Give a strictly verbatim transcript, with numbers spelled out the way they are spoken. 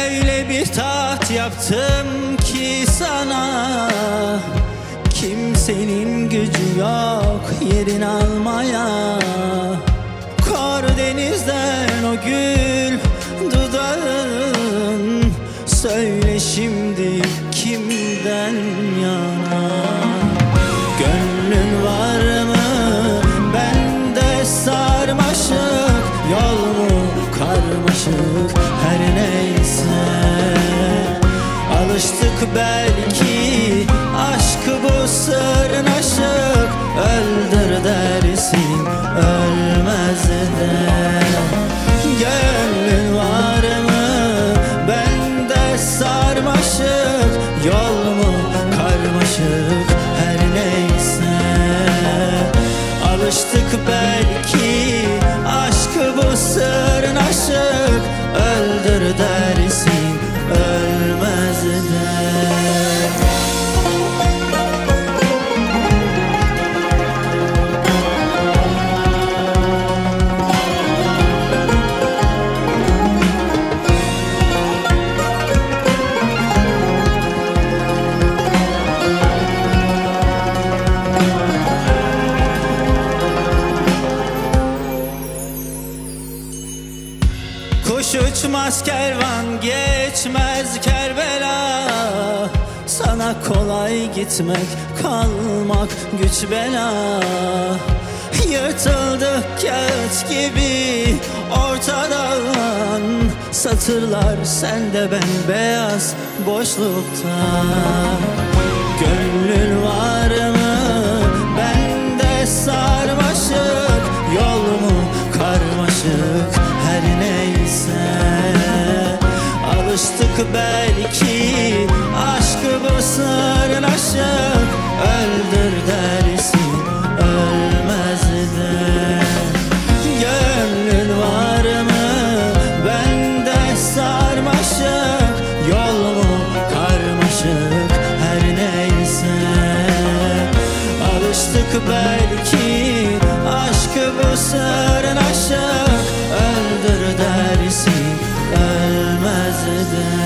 Öyle bir taht yaptım ki sana, kimsenin gücü yok yerin almaya. Karadeniz'den o gül dudağın, söyle şimdi kimden yana? Gönlün var mı bende sarmaşık, yol mu karmaşık her neyse. Alıştık belki aşkı bu sırnaşık, öldür dersin ölmez de. Gönlün var mı bende sarmaşık, yol mu karmaşık her neyse. Alıştık belki aşkı bu sırnaşık, öldür dersin ölmez de. Kuş uçmaz kervan geçmez Kerbela, sana kolay gitmek kalmak güç bela. Yırtıldık kağıt gibi ortadan, satırlar sende ben beyaz boşlukta. Gönlün var mı bende sarmaşık, yol mu karmaşık her neyse. Alıştık belki aşkı bu sırnaşık, öldür dersin ölmez de. Gönlün var mı bende sarmaşık, yol mu karmaşık her neyse. Alıştık belki aşkı bu sırnaşık, öldür dersin ölmez de.